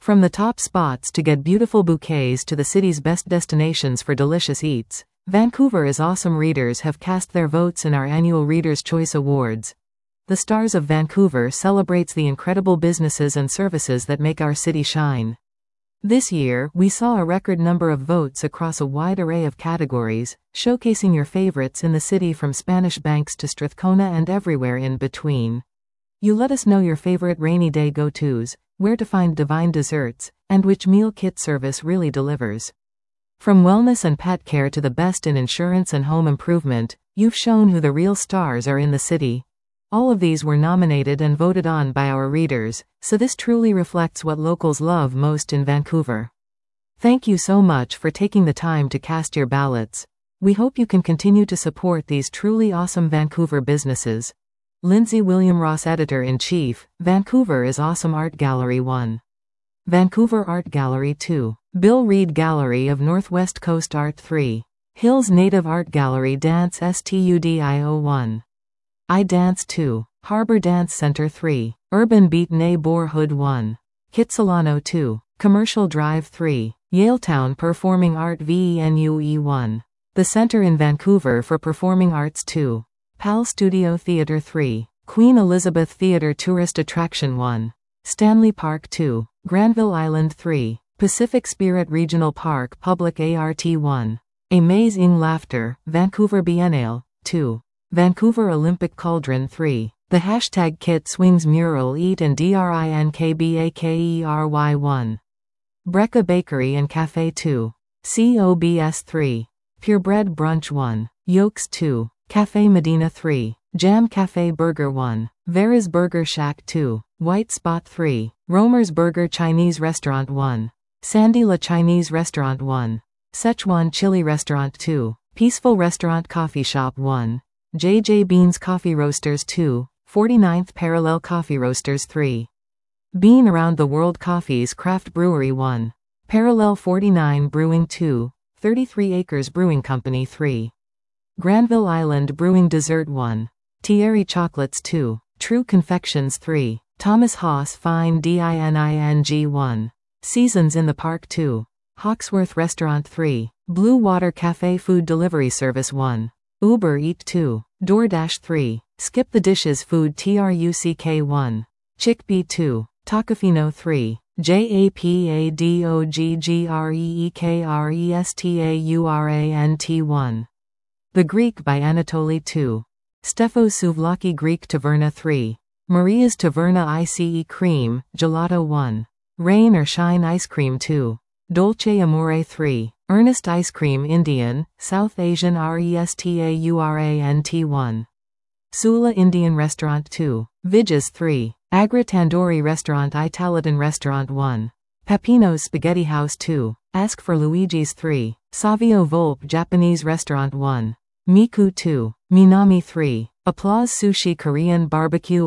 From the top spots to get beautiful bouquets to the city's best destinations for delicious eats, Vancouver is Awesome readers have cast their votes in our annual Reader's Choice Awards. The Stars of Vancouver celebrates the incredible businesses and services that make our city shine. This year, we saw a record number of votes across a wide array of categories, showcasing your favorites in the city from Spanish Banks to Strathcona and everywhere in between. You let us know your favorite rainy day go-tos, where to find divine desserts, and which meal kit service really delivers. From wellness and pet care to the best in insurance and home improvement, you've shown who the real stars are in the city. All of these were nominated and voted on by our readers, so this truly reflects what locals love most in Vancouver. Thank you so much for taking the time to cast your ballots. We hope you can continue to support these truly awesome Vancouver businesses. Lindsay William Ross, Editor-in-Chief, Vancouver is Awesome Art Gallery 1. Vancouver Art Gallery 2. Bill Reed Gallery of Northwest Coast Art 3. Hills Native Art Gallery Dance Studio 1. I Dance 2. Harbor Dance Center 3. Urban Beat Neighborhood 1. Kitsilano 2. Commercial Drive 3. Yaletown Performing Art Venue 1. The Center in Vancouver for Performing Arts 2. PAL Studio Theatre 3. Queen Elizabeth Theatre Tourist Attraction 1. Stanley Park 2. Granville Island 3. Pacific Spirit Regional Park Public Art 1. Amazing Laughter, Vancouver Biennale 2. Vancouver Olympic Cauldron 3. The Hashtag Kit Swings Mural Eat and DRINKBAKERY 1. Brecca Bakery and Cafe 2. COBS 3. Purebred Brunch 1. Yolks 2. Cafe Medina 3. Jam Cafe Burger 1. Vera's Burger Shack 2. White Spot 3. Romer's Burger Chinese Restaurant 1. Sandy La Chinese Restaurant 1. Szechuan Chili Restaurant 2. Peaceful Restaurant Coffee Shop 1. JJ Beans Coffee Roasters 2. 49th Parallel Coffee Roasters 3. Bean Around the World Coffees Craft Brewery 1. Parallel 49 Brewing 2. 33 Acres Brewing Company 3. Granville Island Brewing Dessert 1. Thierry Chocolates 2. True Confections 3. Thomas Haas Fine Dining 1. Seasons in the Park 2. Hawksworth Restaurant 3. Blue Water Cafe Food Delivery Service 1. Uber Eat 2. DoorDash 3. Skip the Dishes Food Truck 1. Chickpea 2. Tacofino 3. JAPADOGGREEKRESTAURANT 1. The Greek by Anatoly 2. Stefos Souvlaki Greek Taverna 3. Maria's Taverna ICE Cream, Gelato 1. Rain or Shine Ice Cream 2. Dolce Amore 3. Ernest Ice Cream Indian, South Asian RESTAURANT 1. Sula Indian Restaurant 2. Vidges 3. Agra Tandoori Restaurant Italian Restaurant 1. Peppino's Spaghetti House 2. Ask for Luigi's 3. Savio Volpe Japanese Restaurant 1. Miku 2. Minami 3. Applause Sushi Korean Barbecue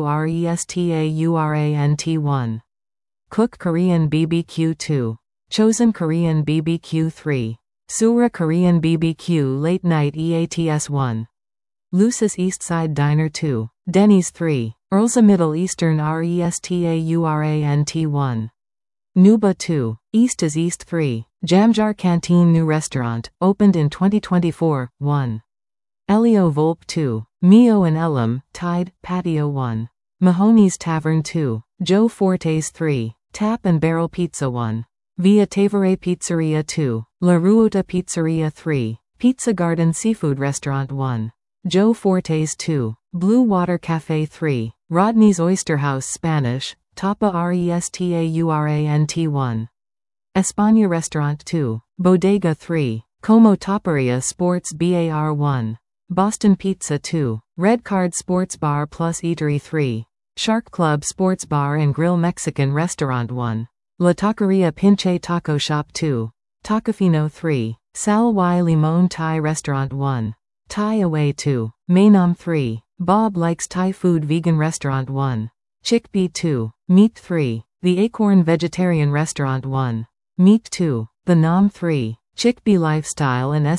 RESTAURANT 1. Cook Korean BBQ 2. Chosen Korean BBQ 3. Sura Korean BBQ Late Night EATS 1. Lucis Eastside Diner 2. Denny's 3. Earl's Middle Eastern RESTAURANT 1. Nuba 2. East is East 3. Jamjar Canteen New Restaurant, opened in 2024, 1. Elio Volpe 2. Mio and Elam, Tide, Patio 1. Mahoney's Tavern 2. Joe Forte's 3. Tap and Barrel Pizza 1. Via Tavere Pizzeria 2. La Ruota Pizzeria 3. Pizza Garden Seafood Restaurant 1. Joe Forte's 2. Blue Water Cafe 3. Rodney's Oyster House Spanish, Tapa Restaurant 1. España Restaurant 2. Bodega 3. Como Taparia Sports Bar 1. Boston Pizza 2. Red Card Sports Bar Plus Eatery 3. Shark Club Sports Bar and Grill Mexican Restaurant 1. La Taqueria Pinche Taco Shop 2. Tacofino 3. Sal y Limon Thai Restaurant 1. Thai Away 2. Mainam 3. Bob Likes Thai Food Vegan Restaurant 1. Chickpea 2. Meat 3. The Acorn Vegetarian Restaurant 1. Meat 2. The Nam 3. Chickpea Lifestyle and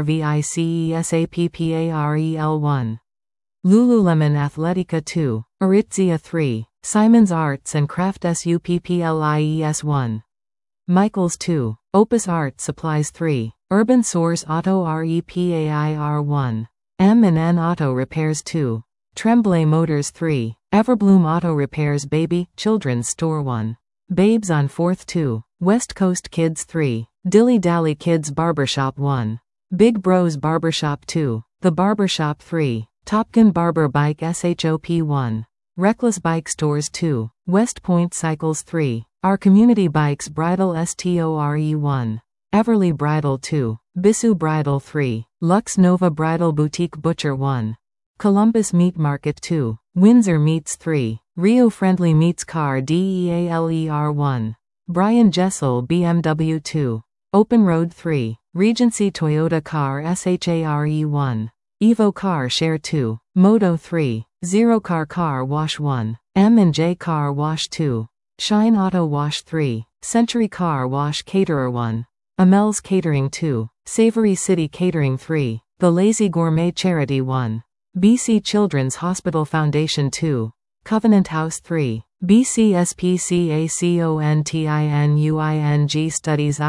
SERVICESAPPAREL 1. Lululemon Athletica 2. Aritzia 3. Simon's Arts and Craft SUPPLIES 1. Michaels 2. Opus Art Supplies 3. Urban Source Auto Repair 1. M&N Auto Repairs 2. Tremblay Motors 3. Everbloom Auto Repairs Baby, Children's Store 1. Babes on 4th 2. West Coast Kids 3. Dilly Dally Kids Barbershop 1. Big Bros Barbershop 2. The Barbershop 3. Top Gun Barber Bike SHOP 1. Reckless Bike Stores 2. West Point Cycles 3. Our Community Bikes Bridal STORE 1. Everly Bridal 2. Bissu Bridal 3. Lux Nova Bridal Boutique Butcher 1. Columbus Meat Market 2. Windsor Meats 3. Rio Friendly Meats Car DEALER 1. Brian Jessel BMW 2. Open Road 3. Regency Toyota Car SHARE 1. Evo Car Share 2. Moto 3. Zero Car Wash 1. M&J Car Wash 2. Shine Auto Wash 3. Century Car Wash Caterer 1. Amel's Catering 2. Savory City Catering 3. The Lazy Gourmet Charity 1. BC Children's Hospital Foundation 2. Covenant House 3. BCSPCACONTINUING Studies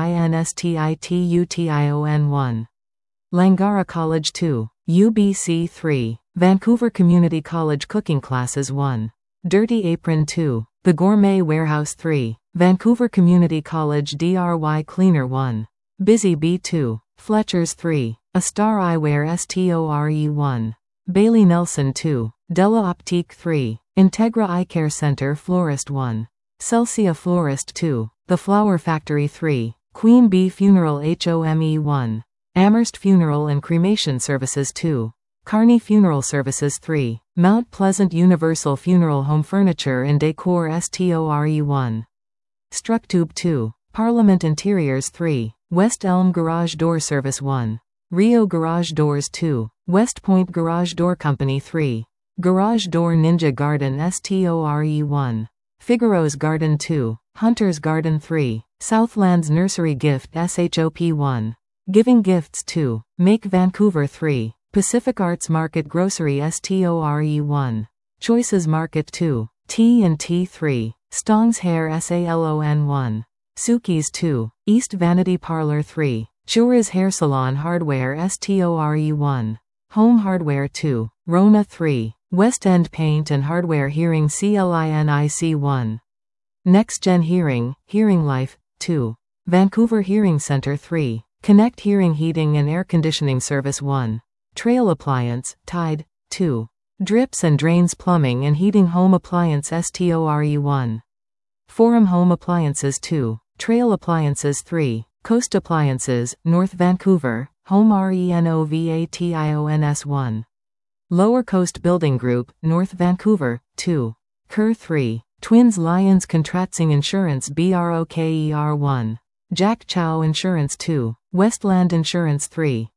INSTITUTION 1. Langara College 2. UBC 3. Vancouver Community College Cooking Classes 1. Dirty Apron 2. The Gourmet Warehouse 3. Vancouver Community College DRY Cleaner 1. Busy Bee 2. Fletcher's 3. A Star Eyewear STORE 1. Bailey Nelson 2. Della Optique 3. Integra Eye Care Center Florist 1. Celsia Florist 2. The Flower Factory 3. Queen Bee Funeral HOME 1. Amherst Funeral and Cremation Services 2. Kearney Funeral Services 3. Mount Pleasant Universal Funeral Home Furniture and Decor STORE 1. Structube 2. Parliament Interiors 3. West Elm Garage Door Service 1. Rio Garage Doors 2. West Point Garage Door Company 3. Garage Door Ninja Garden STORE 1. Figaro's Garden 2. Hunter's Garden 3. Southlands Nursery Gift SHOP 1. Giving Gifts 2. Make Vancouver 3. Pacific Arts Market Grocery STORE 1. Choices Market 2. T&T 3. Stong's Hair SALON 1. Suki's 2. East Vanity Parlor 3. Chura's Hair Salon Hardware STORE 1. Home Hardware 2. Rona 3. West End Paint and Hardware Hearing CLINIC 1. Next Gen Hearing, Hearing Life 2. Vancouver Hearing Center 3. Connect Hearing Heating and Air Conditioning Service 1. Trail Appliance, Tide 2. Drips and Drains Plumbing and Heating Home Appliance STORE 1. Forum Home Appliances 2. Trail Appliances 3. Coast Appliances, North Vancouver, Home RENOVATIONS 1. Lower Coast Building Group, North Vancouver, 2. Kerr 3. Twins Lions Contracting Insurance BROKER 1. Jack Chow Insurance 2. Westland Insurance 3.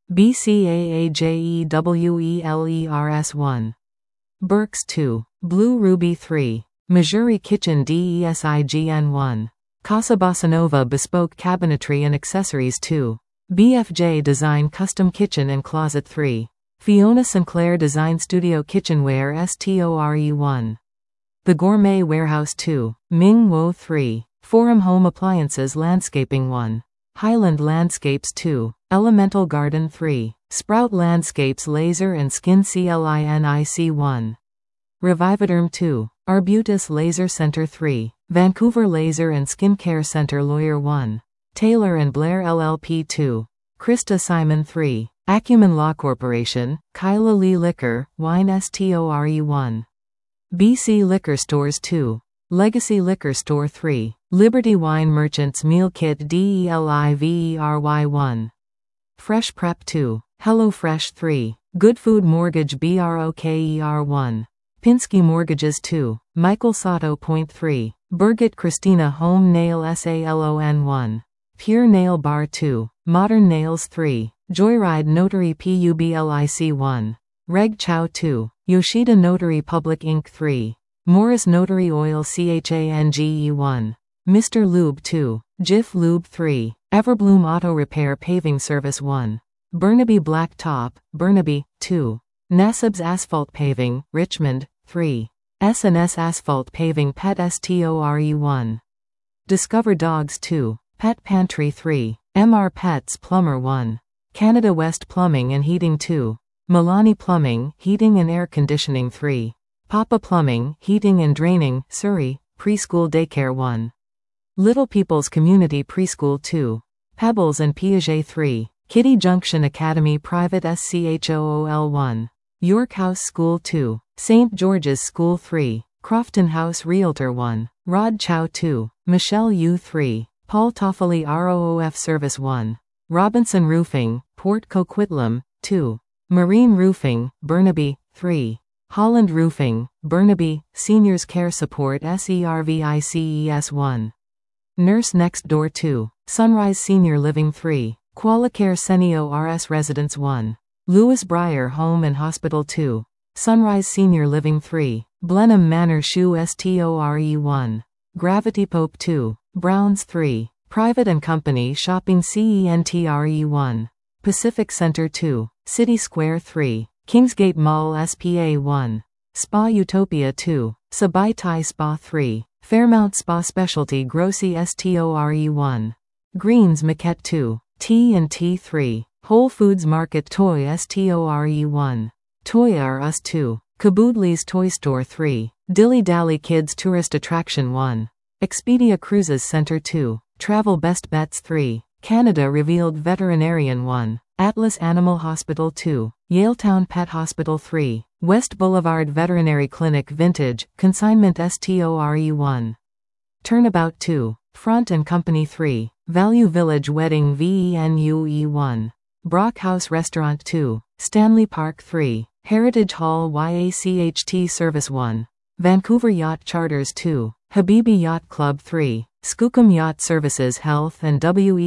BCAAJEWELERS 1. Burks 2. Blue Ruby 3. Missouri Kitchen DESIGN 1. Casa Bossanova Bespoke Cabinetry and Accessories 2. BFJ Design Custom Kitchen and Closet 3. Fiona Sinclair Design Studio Kitchenware STORE 1. The Gourmet Warehouse 2. Ming Wo 3. Forum Home Appliances Landscaping 1. Highland Landscapes 2. Elemental Garden 3. Sprout Landscapes Laser and Skin CLINIC 1. Revivaderm 2. Arbutus Laser Center 3. Vancouver Laser and Skincare Center Lawyer 1. Taylor and Blair LLP 2. Krista Simon 3. Acumen Law Corporation, Kyla Lee Liquor, Wine STORE 1. BC Liquor Stores 2. Legacy Liquor Store 3. Liberty Wine Merchants Meal Kit DELIVERY 1. Fresh Prep 2. Hello Fresh 3. Good Food Mortgage BROKER 1. Pinsky Mortgages 2. Michael Sato Point 3. Birgit Christina Home Nail SALON 1. Pure Nail Bar 2. Modern Nails 3. Joyride Notary PUBLIC 1. Reg Chow 2. Yoshida Notary Public Inc. 3. Morris Notary Oil CHANGE 1. Mr. Lube 2. Jif Lube 3. Everbloom Auto Repair Paving Service 1. Burnaby Black Top, Burnaby, 2. Nassib's Asphalt Paving, Richmond, 3. S&S Asphalt Paving Pet STORE 1. Discover Dogs 2. Pet Pantry 3. MR Pets Plumber 1. Canada West Plumbing and Heating 2. Milani Plumbing, Heating and Air Conditioning 3. Papa Plumbing, Heating and Draining, Surrey, Preschool Daycare 1. Little People's Community Preschool 2. Pebbles and Piaget 3. Kitty Junction Academy Private SCHOOL 1. York House School 2. St. George's School 3. Crofton House Realtor 1. Rod Chow 2. Michelle U 3. Paul Toffoli ROOF Service 1. Robinson Roofing, Port Coquitlam, 2. Marine Roofing, Burnaby, 3. Holland Roofing, Burnaby, Seniors Care Support SERVICES 1. Nurse Next Door 2. Sunrise Senior Living 3. Qualicare Senio RS Residence 1. Lewis Briar Home and Hospital 2. Sunrise Senior Living 3. Blenheim Manor Shoe STORE 1. Gravity Pope 2. Browns 3. Private and Company Shopping CENTRE 1. Pacific Center 2. City Square 3. Kingsgate Mall SPA 1. Spa Utopia 2. Sabai Thai Spa 3. Fairmount Spa Specialty Grossi STORE 1. Greens Maquette 2. T&T 3. Whole Foods Market Toy STORE 1. Toy R Us 2. Kaboodley's Toy Store 3. Dilly Dally Kids Tourist Attraction 1. Expedia Cruises Center 2. Travel Best Bets 3. Canada Revealed Veterinarian 1. Atlas Animal Hospital 2. Yaletown Pet Hospital 3. West Boulevard Veterinary Clinic Vintage, Consignment STORE 1. Turnabout 2. Front and Company 3. Value Village Wedding VENUE 1. Brock House Restaurant 2. Stanley Park 3. Heritage Hall YACHT Service 1. Vancouver Yacht Charters 2. Habibi Yacht Club 3. Skookum Yacht Services Health and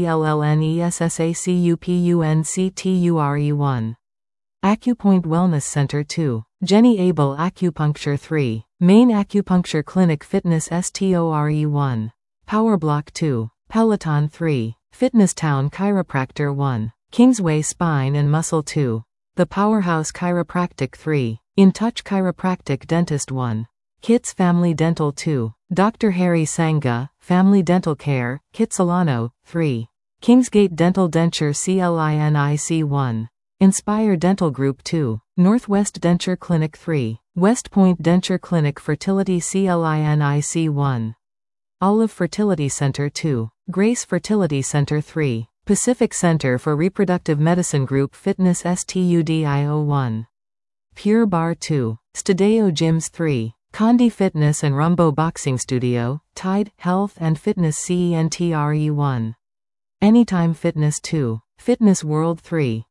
WELLNESSACUPUNCTURE 1. Acupoint Wellness Center 2. Jenny Abel Acupuncture 3. Main Acupuncture Clinic Fitness STORE 1. Power Block 2. Peloton 3. Fitness Town Chiropractor 1. Kingsway Spine and Muscle 2. The Powerhouse Chiropractic 3. In Touch Chiropractic Dentist 1. Kits Family Dental 2. Dr. Harry Sangha, Family Dental Care, Kitsilano, 3. Kingsgate Dental Denture CLINIC 1. Inspire Dental Group 2. Northwest Denture Clinic 3. West Point Denture Clinic Fertility CLINIC 1. Olive Fertility Center 2. Grace Fertility Center 3. Pacific Center for Reproductive Medicine Group Fitness STUDIO 1. Pure Bar 2. Stadeo Gyms 3. Condi Fitness and Rumbo Boxing Studio, Tide, Health and Fitness CENTRE 1. Anytime Fitness 2. Fitness World 3.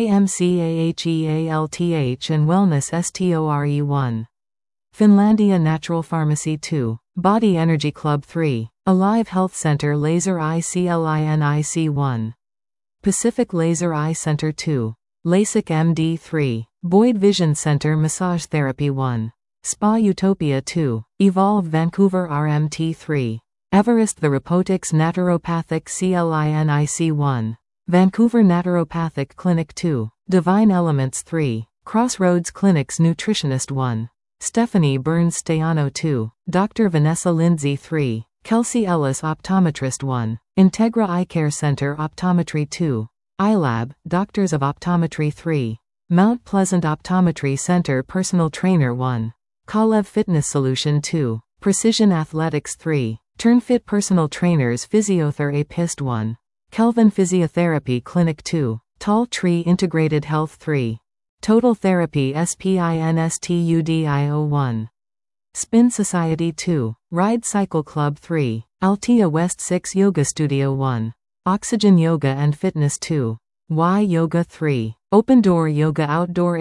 YMCAHEALTH and Wellness STORE 1. Finlandia Natural Pharmacy 2. Body Energy Club 3. Alive Health Center Laser Eye CLINIC 1. Pacific Laser Eye Center 2. LASIK MD 3. Boyd Vision Center Massage Therapy 1. Spa Utopia 2. Evolve Vancouver RMT 3. Everest The Robotics Naturopathic CLINIC 1. Vancouver Naturopathic Clinic 2. Divine Elements 3. Crossroads Clinics Nutritionist 1. Stephanie Burns Stayano 2. Dr. Vanessa Lindsay 3. Kelsey Ellis Optometrist 1. Integra Eye Care Center Optometry 2. iLab, Doctors of Optometry 3. Mount Pleasant Optometry Center Personal Trainer 1. Kalev Fitness Solution 2. Precision Athletics 3. TurnFit Personal Trainers Physiotherapist 1. Kelvin Physiotherapy Clinic 2. Tall Tree Integrated Health 3. Total Therapy SPINSTUDIO 1. Spin Society 2. Ride Cycle Club 3. Altea West 6 Yoga Studio 1. Oxygen Yoga and Fitness 2. Y Yoga 3. Open Door Yoga Outdoor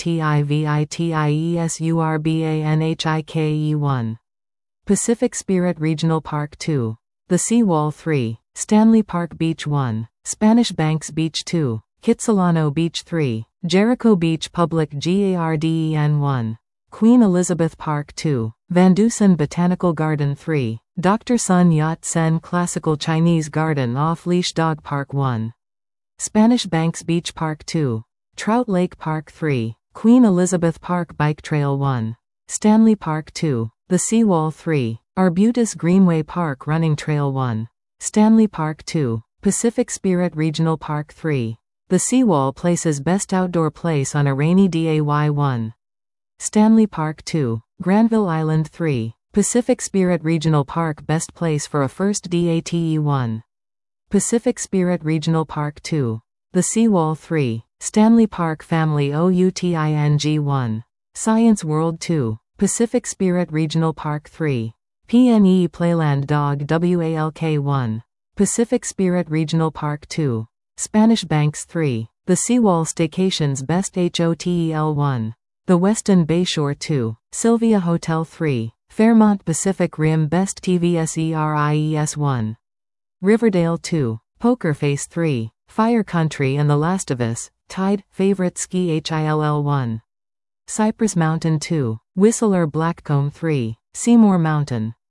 ACTIVITIESURBANHIKE 1. Pacific Spirit Regional Park 2. The Seawall 3. Stanley Park Beach 1. Spanish Banks Beach 2. Kitsilano Beach 3. Jericho Beach Public GARDEN 1. Queen Elizabeth Park 2. Van Dusen Botanical Garden 3. Dr. Sun Yat-sen Classical Chinese Garden Off-Leash Dog Park 1. Spanish Banks Beach Park 2. Trout Lake Park 3. Queen Elizabeth Park Bike Trail 1. Stanley Park 2. The Seawall 3. Arbutus Greenway Park Running Trail 1. Stanley Park 2. Pacific Spirit Regional Park 3. The Seawall Places Best Outdoor Place on a Rainy Day 1. Stanley Park 2. Granville Island 3. Pacific Spirit Regional Park Best Place for a First Date 1. Pacific Spirit Regional Park 2. The Seawall 3. Stanley Park Family Outing 1. Science World 2. Pacific Spirit Regional Park 3. PNE Playland Dog Walk 1. Pacific Spirit Regional Park 2. Spanish Banks 3. The Seawall Staycations Best Hotel 1. The Westin Bayshore 2. Sylvia Hotel 3. Fairmont Pacific Rim Best TVSERIES 1. Riverdale 2. Poker Face 3. Fire Country and The Last of Us, Tide, Favorite Ski Hill 1. Cypress Mountain 2. Whistler Blackcomb 3. Seymour Mountain.